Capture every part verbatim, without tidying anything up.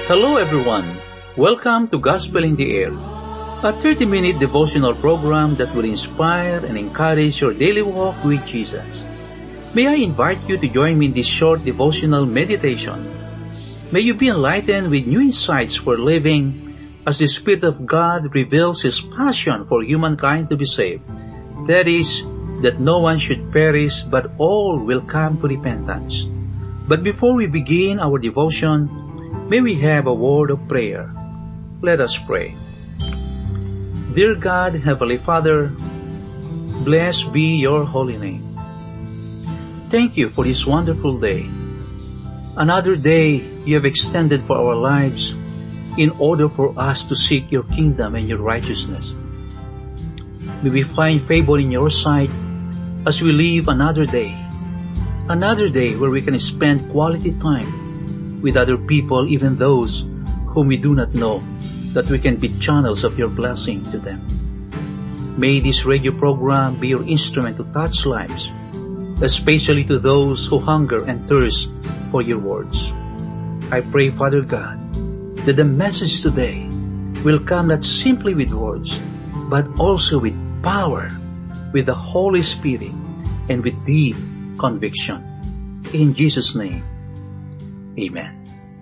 Hello everyone. Welcome to Gospel in the Air, a thirty-minute devotional program that will inspire and encourage your daily walk with Jesus. May I invite you to join me in this short devotional meditation. May you be enlightened with new insights for living as the Spirit of God reveals His passion for humankind to be saved. That is, that no one should perish but all will come to repentance. But before we begin our devotion, may we have a word of prayer. Let us pray. Dear God, Heavenly Father, blessed be your holy name. Thank you for this wonderful day. Another day you have extended for our lives in order for us to seek your kingdom and your righteousness. May we find favor in your sight as we live another day. Another day where we can spend quality time with other people, even those whom we do not know, that we can be channels of your blessing to them. May this radio program be your instrument to touch lives, especially to those who hunger and thirst for your words. I pray, Father God, that the message today will come not simply with words, but also with power, with the Holy Spirit, and with deep conviction. In Jesus' name, amen.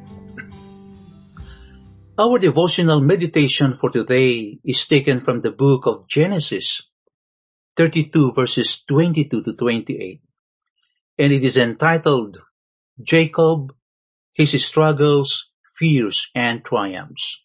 Our devotional meditation for today is taken from the book of Genesis, thirty-two verses twenty-two to twenty-eight, and it is entitled, Jacob, His Struggles, Fears, and Triumphs.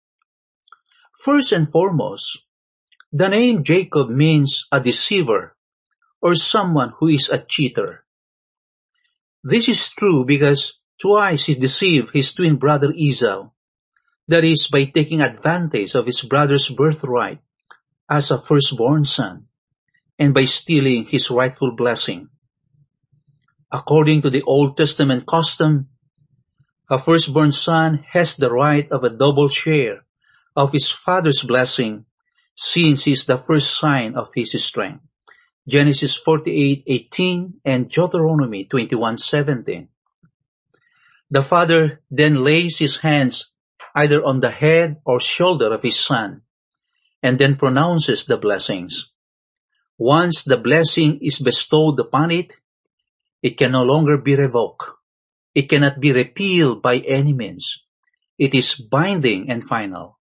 First and foremost, the name Jacob means a deceiver or someone who is a cheater. This is true because twice he deceived his twin brother Esau, that is, by taking advantage of his brother's birthright as a firstborn son, and by stealing his rightful blessing. According to the Old Testament custom, a firstborn son has the right of a double share of his father's blessing, since he is the first sign of his strength. Genesis forty-eight eighteen and Deuteronomy twenty-one seventeen. The father then lays his hands either on the head or shoulder of his son, and then pronounces the blessings. Once the blessing is bestowed upon it, it can no longer be revoked. It cannot be repealed by any means. It is binding and final.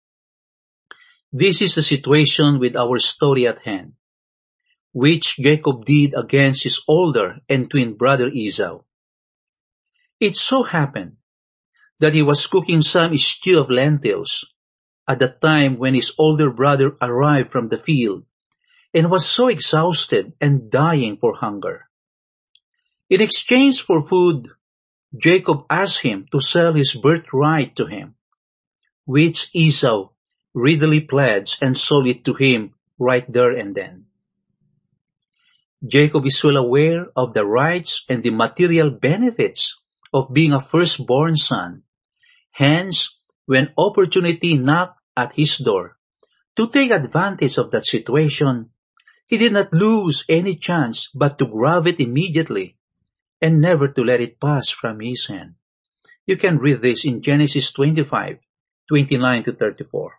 This is the situation with our story at hand, which Jacob did against his older and twin brother Esau. It so happened that he was cooking some stew of lentils at the time when his older brother arrived from the field and was so exhausted and dying for hunger. In exchange for food, Jacob asked him to sell his birthright to him, which Esau readily pledged and sold it to him right there and then. Jacob is well aware of the rights and the material benefits of being a firstborn son. Hence, when opportunity knocked at his door, to take advantage of that situation, he did not lose any chance but to grab it immediately and never to let it pass from his hand. You can read this in Genesis twenty-five twenty-nine to thirty-four.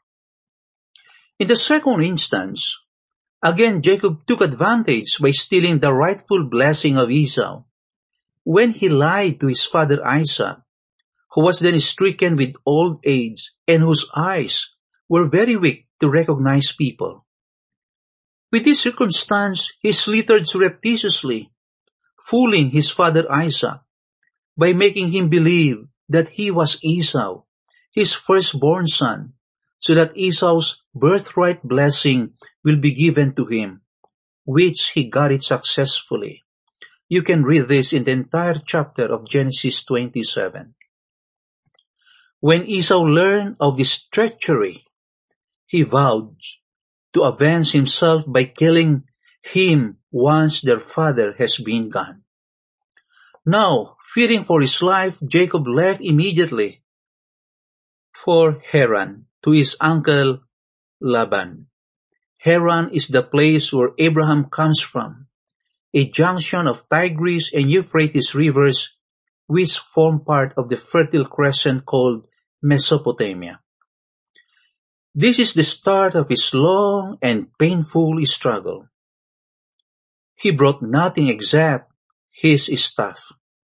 In the second instance, again Jacob took advantage by stealing the rightful blessing of Esau when he lied to his father Isaac, who was then stricken with old age and whose eyes were very weak to recognize people. With this circumstance, he slithered surreptitiously, fooling his father Isaac by making him believe that he was Esau, his firstborn son, so that Esau's birthright blessing will be given to him, which he got it successfully. You can read this in the entire chapter of Genesis twenty-seven. When Esau learned of this treachery, he vowed to avenge himself by killing him once their father has been gone. Now, fearing for his life, Jacob left immediately for Haran to his uncle Laban. Haran is the place where Abraham comes from, a junction of Tigris and Euphrates rivers which form part of the Fertile Crescent called Mesopotamia. This is the start of his long and painful struggle. He brought nothing except his staff.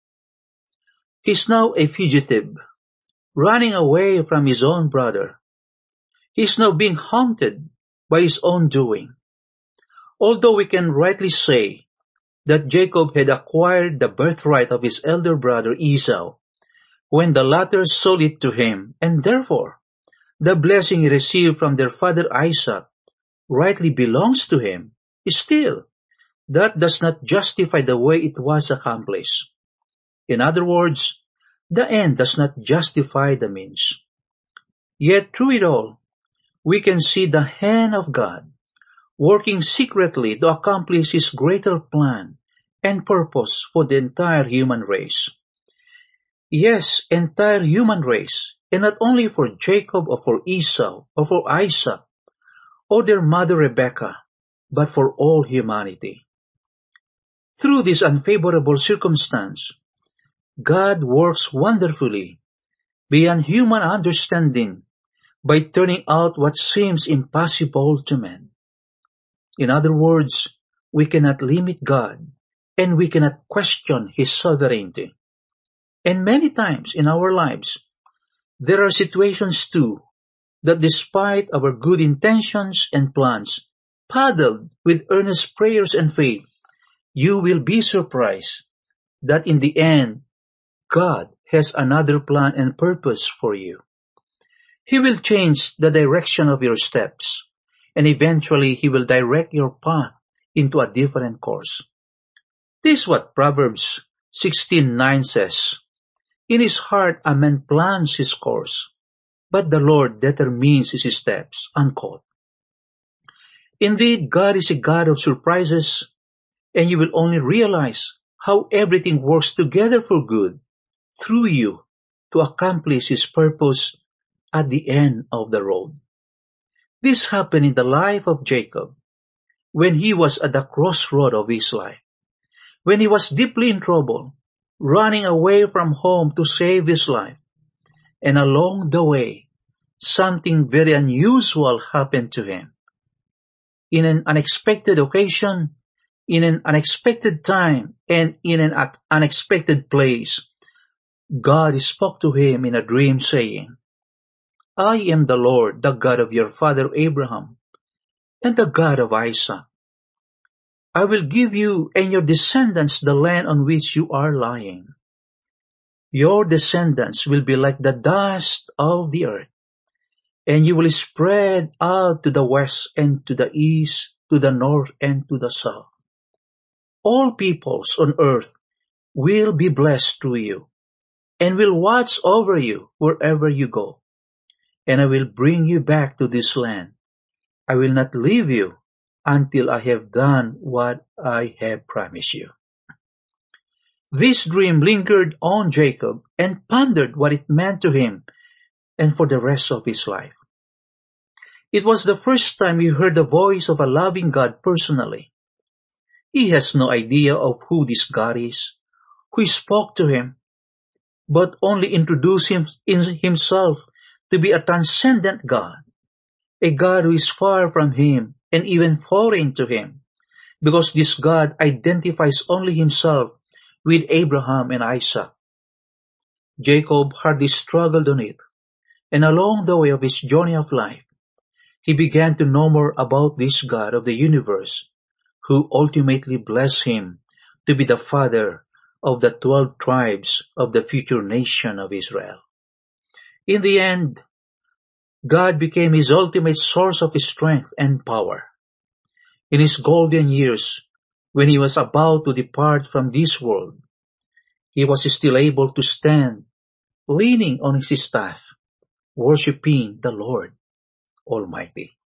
He is now a fugitive, running away from his own brother. He is now being haunted by his own doing. Although we can rightly say that Jacob had acquired the birthright of his elder brother Esau when the latter sold it to him, and therefore the blessing he received from their father Isaac rightly belongs to him, still, that does not justify the way it was accomplished. In other words, the end does not justify the means. Yet through it all, we can see the hand of God working secretly to accomplish his greater plan and purpose for the entire human race. Yes, entire human race, and not only for Jacob or for Esau or for Isaac or their mother Rebekah, but for all humanity. Through this unfavorable circumstance, God works wonderfully beyond human understanding by turning out what seems impossible to men. In other words, we cannot limit God and we cannot question his sovereignty. And many times in our lives, there are situations too that despite our good intentions and plans, paddled with earnest prayers and faith, you will be surprised that in the end, God has another plan and purpose for you. He will change the direction of your steps, and eventually he will direct your path into a different course. This is what Proverbs sixteen nine says. In his heart a man plans his course, but the Lord determines his steps. Unquote. Indeed, God is a God of surprises, and you will only realize how everything works together for good through you to accomplish his purpose at the end of the road. This happened in the life of Jacob when he was at the crossroad of his life, when he was deeply in trouble, running away from home to save his life. And along the way, something very unusual happened to him. In an unexpected occasion, in an unexpected time, and in an unexpected place, God spoke to him in a dream saying, I am the Lord, the God of your father Abraham, and the God of Isaac. I will give you and your descendants the land on which you are lying. Your descendants will be like the dust of the earth, and you will spread out to the west and to the east, to the north and to the south. All peoples on earth will be blessed through you, and will watch over you wherever you go. And I will bring you back to this land. I will not leave you until I have done what I have promised you. This dream lingered on Jacob and pondered what it meant to him and for the rest of his life. It was the first time he heard the voice of a loving God personally. He has no idea of who this God is, who spoke to him, but only introduced him, in himself to be a transcendent God, a God who is far from him and even foreign to him, because this God identifies only himself with Abraham and Isaac. Jacob hardly struggled on it, and along the way of his journey of life, he began to know more about this God of the universe, who ultimately blessed him to be the father of the twelve tribes of the future nation of Israel. In the end, God became his ultimate source of strength and power. In his golden years, when he was about to depart from this world, he was still able to stand, leaning on his staff, worshiping the Lord Almighty.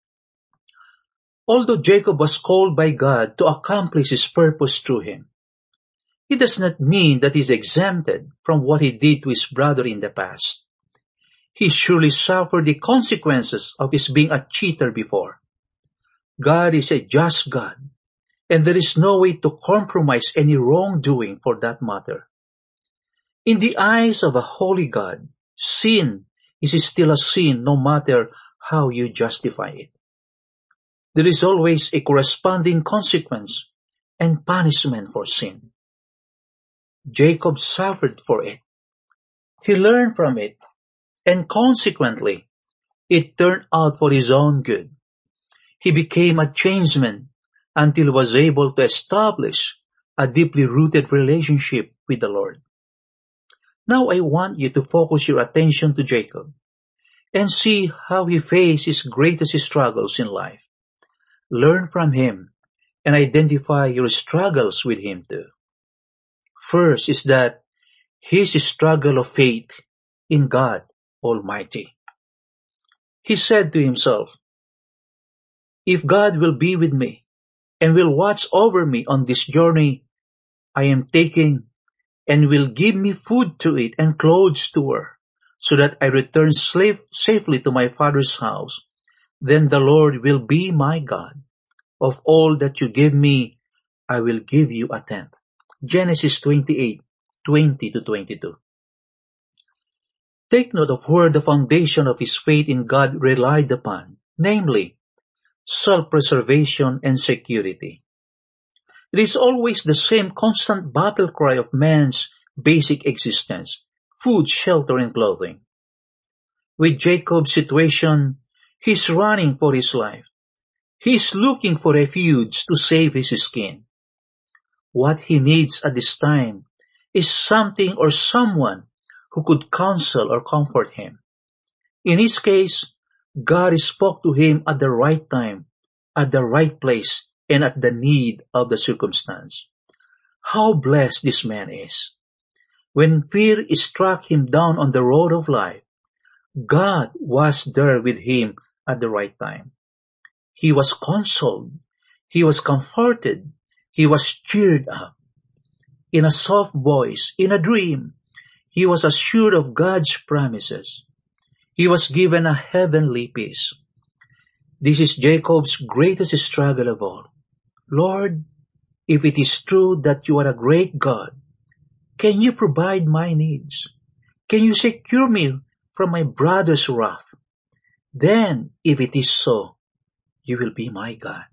Although Jacob was called by God to accomplish his purpose through him, it does not mean that he is exempted from what he did to his brother in the past. He surely suffered the consequences of his being a cheater before. God is a just God, and there is no way to compromise any wrongdoing for that matter. In the eyes of a holy God, sin is still a sin no matter how you justify it. There is always a corresponding consequence and punishment for sin. Jacob suffered for it. He learned from it, and consequently, it turned out for his own good. He became a changed man until he was able to establish a deeply rooted relationship with the Lord. Now I want you to focus your attention to Jacob and see how he faced his greatest struggles in life. Learn from him and identify your struggles with him too. First is that his struggle of faith in God Almighty. He said to himself, "If God will be with me and will watch over me on this journey I am taking and will give me food to eat and clothes to wear, so that I return slave safely to my father's house, then the Lord will be my God. Of all that you give me, I will give you a tenth." Genesis twenty-eight, twenty to twenty-two. Take note of where the foundation of his faith in God relied upon, namely, self-preservation and security. It is always the same constant battle cry of man's basic existence: food, shelter, and clothing. With Jacob's situation, he's running for his life. He's looking for refuge to save his skin. What he needs at this time is something or someone who could counsel or comfort him. In his case, God spoke to him at the right time, at the right place, and at the need of the circumstance. How blessed this man is. When fear struck him down on the road of life, God was there with him at the right time. He was consoled. He was comforted. He was cheered up. In a soft voice, in a dream, he was assured of God's promises. He was given a heavenly peace. This is Jacob's greatest struggle of all. "Lord, if it is true that you are a great God, can you provide my needs? Can you secure me from my brother's wrath? Then, if it is so, you will be my God."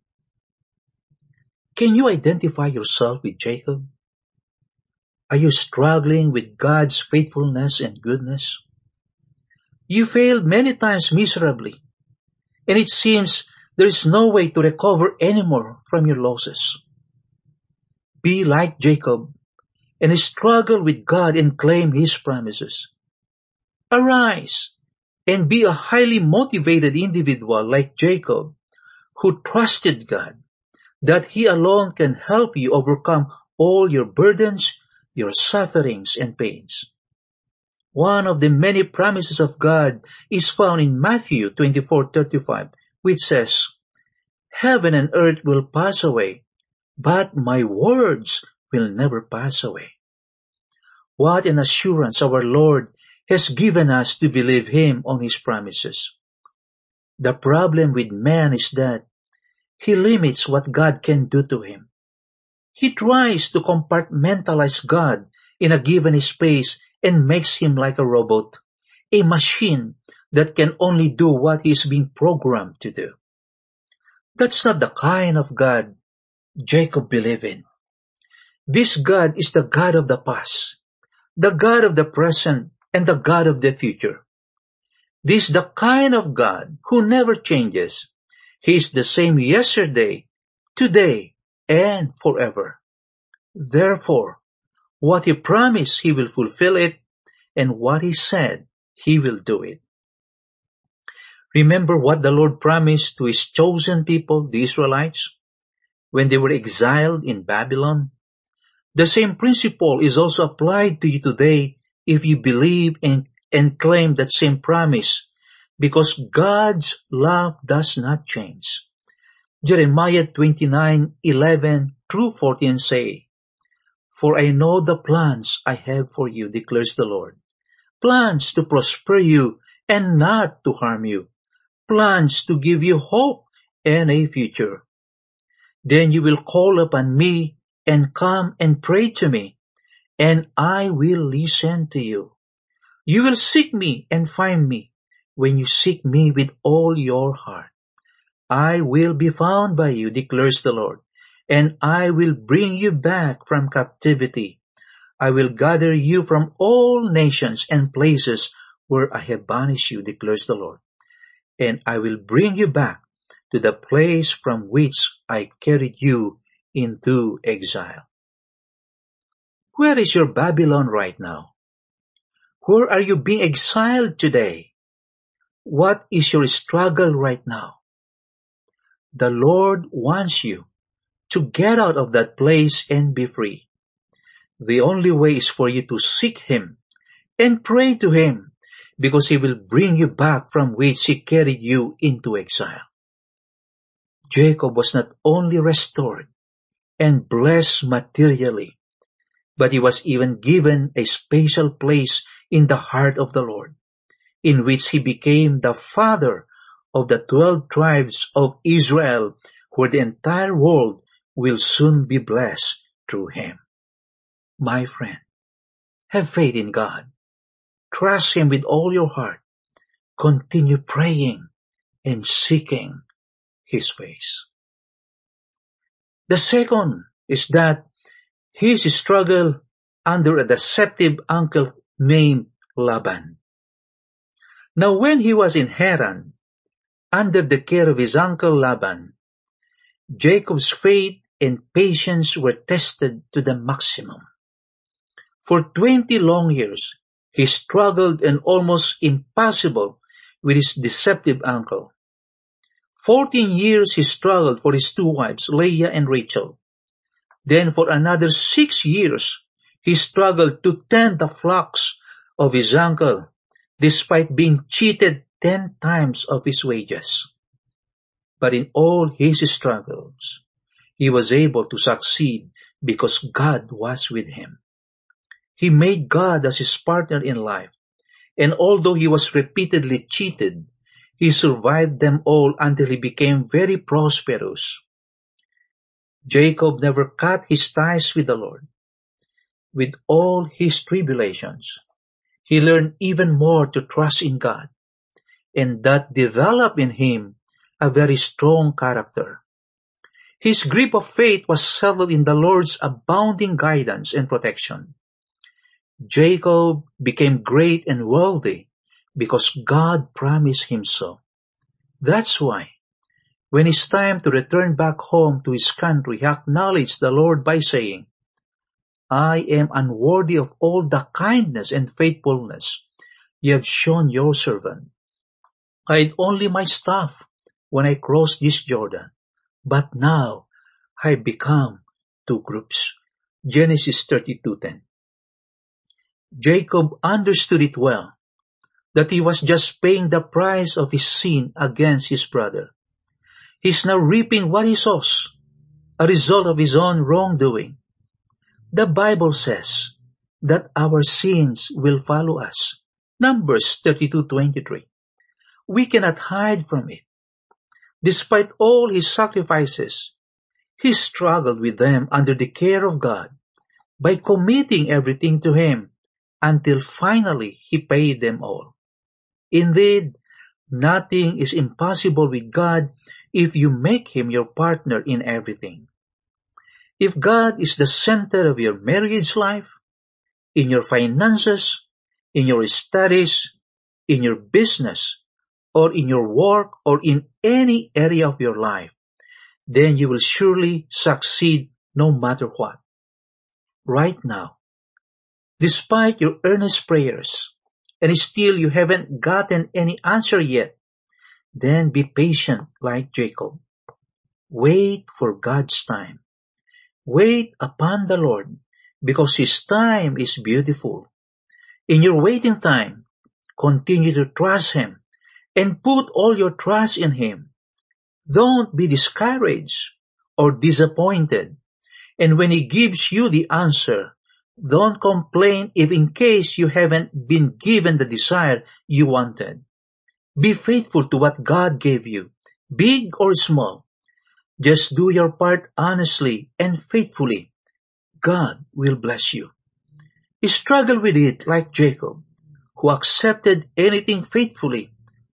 Can you identify yourself with Jacob? Are you struggling with God's faithfulness and goodness? You failed many times miserably, and it seems there is no way to recover anymore from your losses. Be like Jacob and struggle with God and claim His promises. Arise and be a highly motivated individual like Jacob, who trusted God, that He alone can help you overcome all your burdens, your sufferings and pains. One of the many promises of God is found in Matthew twenty-four thirty-five, which says, "Heaven and earth will pass away, but my words will never pass away." What an assurance our Lord has given us to believe Him on His promises. The problem with man is that he limits what God can do to him. He tries to compartmentalize God in a given space and makes him like a robot, a machine that can only do what he is being programmed to do. That's not the kind of God Jacob believed in. This God is the God of the past, the God of the present, and the God of the future. This is the kind of God who never changes. He is the same yesterday, today, and forever. Therefore, what He promised, He will fulfill it, and what He said, He will do it. Remember what the Lord promised to His chosen people, the Israelites, when they were exiled in Babylon? The same principle is also applied to you today if you believe and, and claim that same promise, because God's love does not change. Jeremiah twenty-nine eleven through fourteen say, "For I know the plans I have for you, declares the Lord, plans to prosper you and not to harm you, plans to give you hope and a future. Then you will call upon me and come and pray to me, and I will listen to you. You will seek me and find me when you seek me with all your heart. I will be found by you, declares the Lord, and I will bring you back from captivity. I will gather you from all nations and places where I have banished you, declares the Lord, and I will bring you back to the place from which I carried you into exile. Where is your Babylon right now? Where are you being exiled today? What is your struggle right now? The Lord wants you to get out of that place and be free. The only way is for you to seek Him and pray to Him, because He will bring you back from which He carried you into exile. Jacob was not only restored and blessed materially, but he was even given a special place in the heart of the Lord, in which he became the father of the twelve tribes of Israel, where the entire world will soon be blessed through him. My friend, have faith in God. Trust Him with all your heart. Continue praying and seeking His face. The second is that his struggle under a deceptive uncle named Laban. Now when he was in Haran, under the care of his uncle Laban, Jacob's faith and patience were tested to the maximum. For twenty long years, he struggled and almost impossible with his deceptive uncle. Fourteen years he struggled for his two wives, Leah and Rachel. Then for another six years, he struggled to tend the flocks of his uncle, despite being cheated ten times of his wages. But in all his struggles, he was able to succeed because God was with him. He made God as his partner in life, and although he was repeatedly cheated, he survived them all until he became very prosperous. Jacob never cut his ties with the Lord. With all his tribulations, he learned even more to trust in God, and that developed in him a very strong character. His grip of faith was settled in the Lord's abounding guidance and protection. Jacob became great and wealthy because God promised him so. That's why, when it's time to return back home to his country, he acknowledged the Lord by saying, I am unworthy of all the kindness and faithfulness you have shown your servant. I had only my staff when I crossed this Jordan, but now I have become two groups. Genesis thirty-two ten. Jacob understood it well, that he was just paying the price of his sin against his brother. He is now reaping what he sows, a result of his own wrongdoing. The Bible says that our sins will follow us. Numbers thirty-two twenty-three. We cannot hide from it. Despite all his sacrifices, he struggled with them under the care of God by committing everything to Him until finally he paid them all. Indeed, nothing is impossible with God if you make Him your partner in everything. If God is the center of your marriage life, in your finances, in your studies, in your business, or in your work, or in any area of your life, then you will surely succeed no matter what. Right now, despite your earnest prayers, and still you haven't gotten any answer yet, then be patient like Jacob. Wait for God's time. Wait upon the Lord, because His time is beautiful. In your waiting time, continue to trust Him and put all your trust in Him. Don't be discouraged or disappointed. And when He gives you the answer, don't complain if in case you haven't been given the desire you wanted. Be faithful to what God gave you, big or small. Just do your part honestly and faithfully. God will bless you. Struggle with it like Jacob, who accepted anything faithfully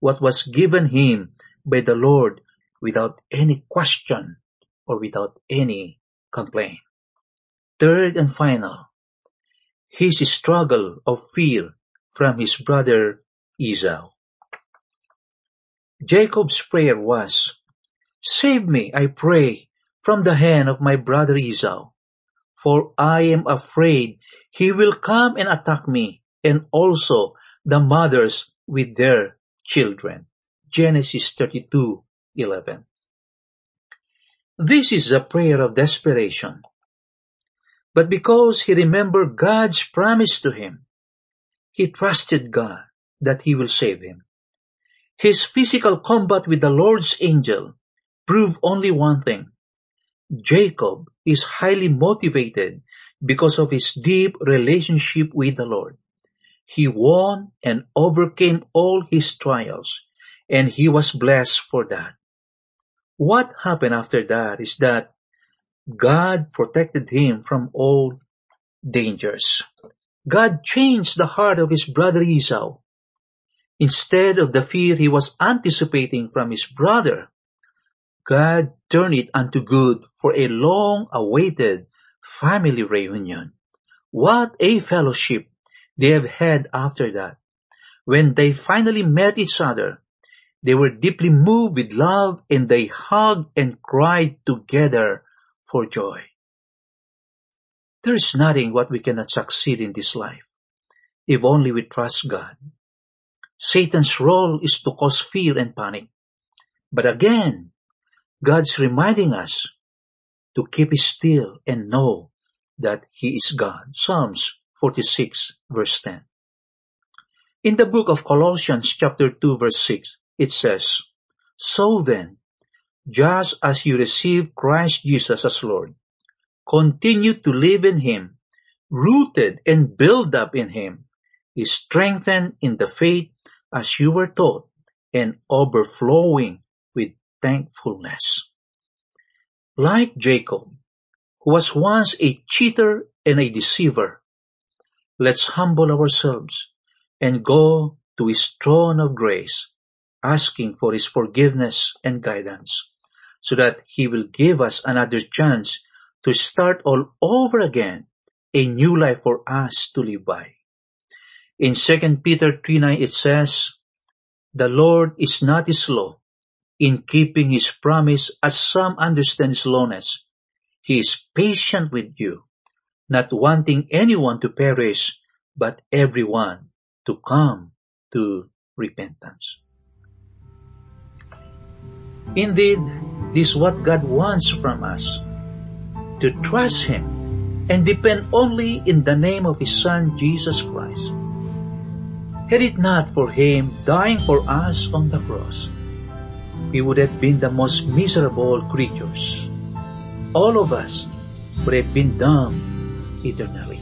what was given him by the Lord without any question or without any complaint. Third and final, his struggle of fear from his brother Esau. Jacob's prayer was, "Save me, I pray, from the hand of my brother Esau, for I am afraid he will come and attack me, and also the mothers with their children." Genesis thirty-two eleven. This is a prayer of desperation. But because he remembered God's promise to him, he trusted God that he will save him. His physical combat with the Lord's angel proved only one thing. Jacob is highly motivated because of his deep relationship with the Lord. He won and overcame all his trials, and he was blessed for that. What happened after that is that God protected him from all dangers. God changed the heart of his brother Esau. Instead of the fear he was anticipating from his brother, God turned it unto good for a long-awaited family reunion. What a fellowship they have had after that. When they finally met each other, they were deeply moved with love, and they hugged and cried together for joy. There is nothing what we cannot succeed in this life, if only we trust God. Satan's role is to cause fear and panic. But again, God's reminding us to keep still and know that He is God. Psalms forty-six verse ten. In the book of Colossians chapter two verse six, it says, "So then, just as you receive Christ Jesus as Lord, continue to live in Him, rooted and built up in Him, strengthened in the faith as you were taught, and overflowing with thankfulness." Like Jacob, who was once a cheater and a deceiver, let's humble ourselves and go to His throne of grace, asking for His forgiveness and guidance, so that He will give us another chance to start all over again, a new life for us to live by. In Second Peter three nine it says, "The Lord is not slow in keeping His promise, as some understand slowness. He is patient with you, not wanting anyone to perish, but everyone to come to repentance." Indeed, this is what God wants from us, to trust Him and depend only in the name of His Son, Jesus Christ. Had it not for Him dying for us on the cross, we would have been the most miserable creatures. All of us would have been damned eternally.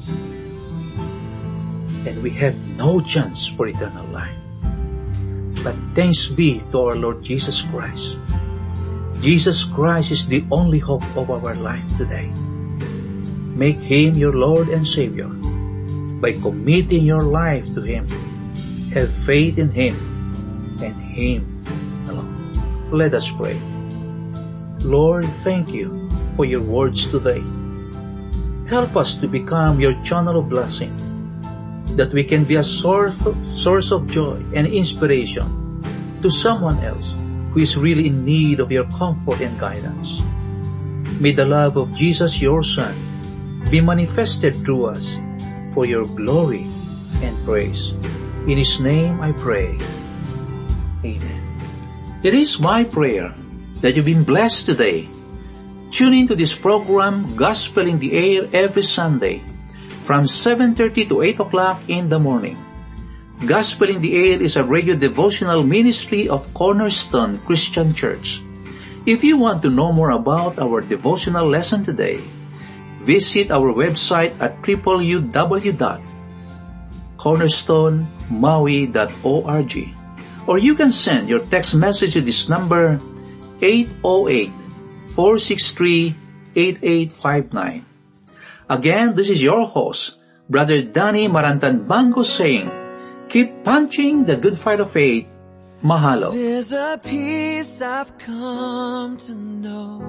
And we have no chance for eternal life. But thanks be to our Lord Jesus Christ. Jesus Christ is the only hope of our life today. Make Him your Lord and Savior by committing your life to Him. Have faith in Him and Him alone. Let us pray. Lord, thank You for Your words today. Help us to become Your channel of blessing, that we can be a source of, source of joy and inspiration to someone else who is really in need of Your comfort and guidance. May the love of Jesus, Your Son, be manifested through us for Your glory and praise. In His name I pray. Amen. It is my prayer that you've been blessed today. Tune in to this program, Gospel in the Air, every Sunday from seven thirty to eight o'clock in the morning. Gospel in the Air is a radio devotional ministry of Cornerstone Christian Church. If you want to know more about our devotional lesson today, visit our website at w w w dot cornerstone maui dot org, or you can send your text message to this number, eight oh eight, four six three, eight eight five nine. Again, this is your host, Brother Danny Marantan Bango, saying, keep punching the good fight of faith Mahalo. There's a peace I've come to know,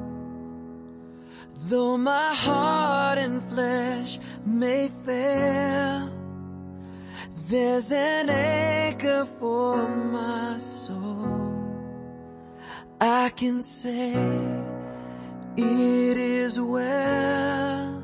though my heart and flesh may fail. There's an anchor for my soul. I can say it is well.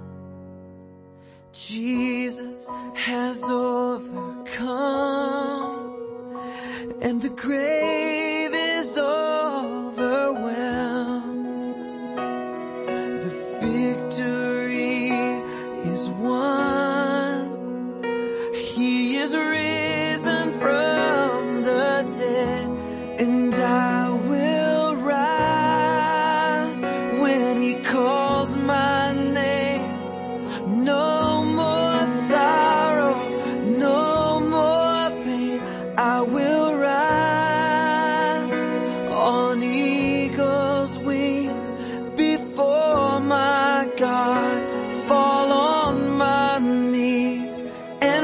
Jesus has overcome, and the grave is overwhelmed. The victory is won. He is risen from the dead, and I will rise when he calls my name. No more sorrow, no more pain. I will rise on eagle's wings before my God, fall on my knees and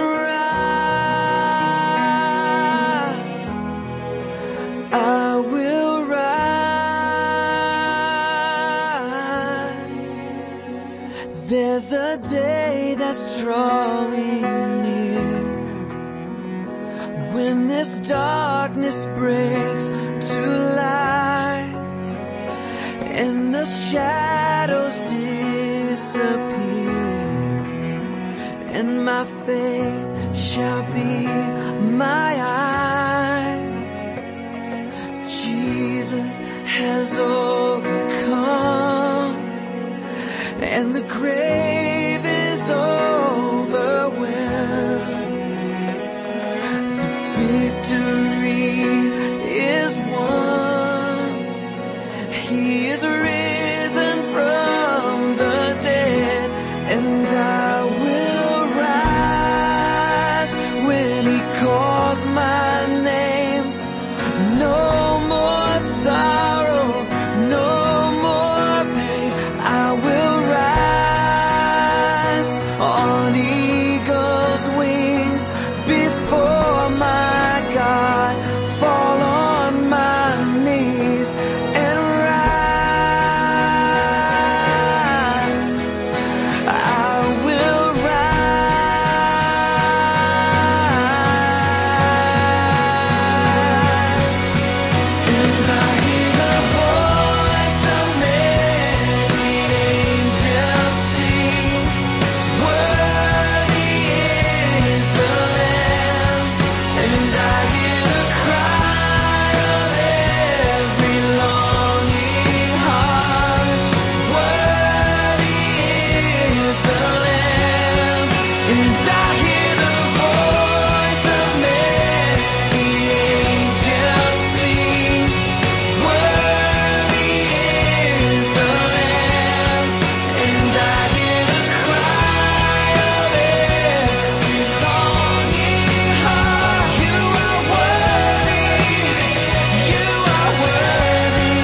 rise. I will rise. There's a day that's drawing near, when this darkness breaks to light, and the shadows disappear, and my faith shall be my eyes. Jesus has overcome, and the grave is overwhelmed. Victory is won. He is risen from the dead, and I will rise when he calls my name. No more sorrow, no more pain. I will rise on eagle's wings before my God, fall on my knees and rise. I will rise. And I hear the voice of many angels sing, worthy is the Lamb. And I hear the cry of every longing heart, worthy is the Lamb. And I hear the voice of many angels sing, worthy is the Lamb. And I hear the cry of every longing heart, you are worthy, you are worthy,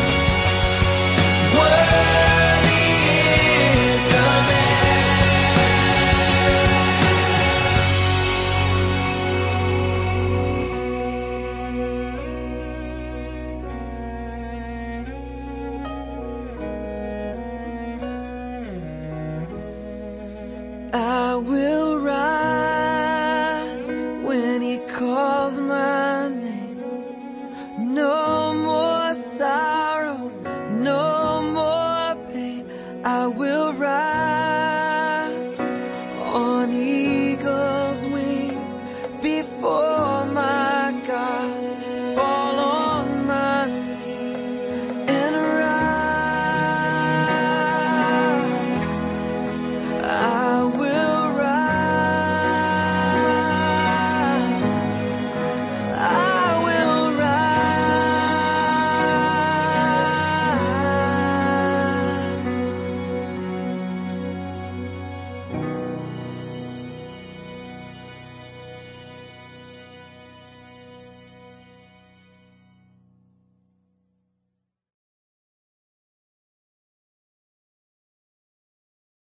worthy is the Lamb. I will